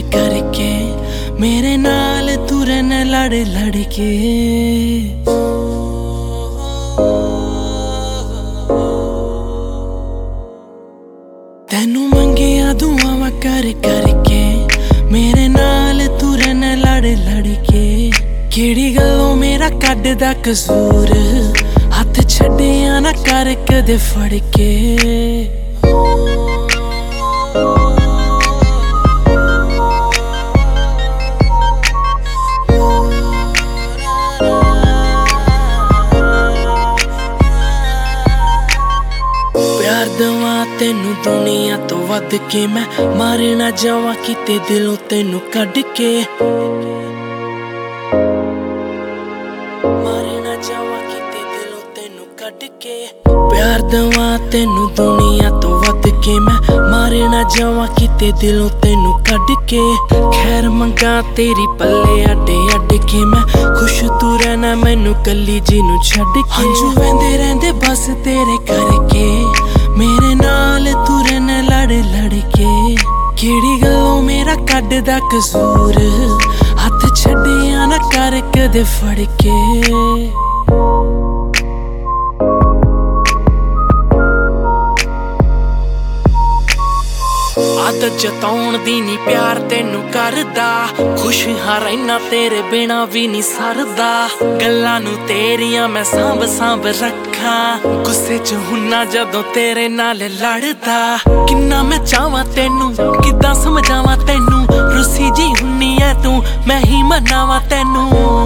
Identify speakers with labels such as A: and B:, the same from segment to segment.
A: करके मेरे नाल तुरन लड़ लड़ के। तेनू मंगिया दुआवां कर करके मेरे नाल तुरन लड़ लड़ के। केड़ी गल्लों मेरा कड्डदा कसूर, हथ छड्डिया ना कर कदे फड़ के। प्यार दवा तेनू दुनिया तो वध के, मैं मारे ना जावा किते दिलों तेनू कढ के। मारे ना जावा किते दिलों तेनू कढ के। प्यार दवा तेनू दुनिया तो वध के, मैं मारे ना जावा किते दिलों तेनू कढ के। खैर मंगा तेरी पल्ले अड्डे अड्ड के, मैं खुश तू रहना मैनू कली जी नू छड्ड के। हंझू वहंदे रहिंदे बस तेरे करके मेरे नाल तुरन लड़ लड़ के। केड़ी गल्लों मेरा कड्डदा कसूर, हथ छड्डिया ना कर कदे फड़ के। आदत जताउण दी नी प्यार तेनू करदा, खुश हां रैना तेरे बिना भी नी सरदा। गल्लां नू तेरियां मैं सांभ सांभ रखा, गुस्से च हुन्ना जदों तेरे नाल लड़दा। किन्ना मैं चाहवां तेनू किद्दां समझावां तेनू, रुसी जी हुन्नी ऐ तू मैं ही मनावां तेनू।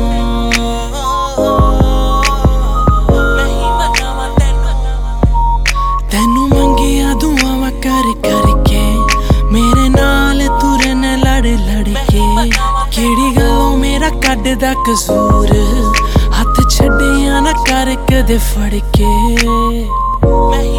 A: तेनू मंगिया दुआवां कर करके मेरे नाल तुरन लड़ लड़ के। केड़ी गल्लों मेरा कड्डदा कसूर, हथ छड्डिया ना कर कदे फड़ के।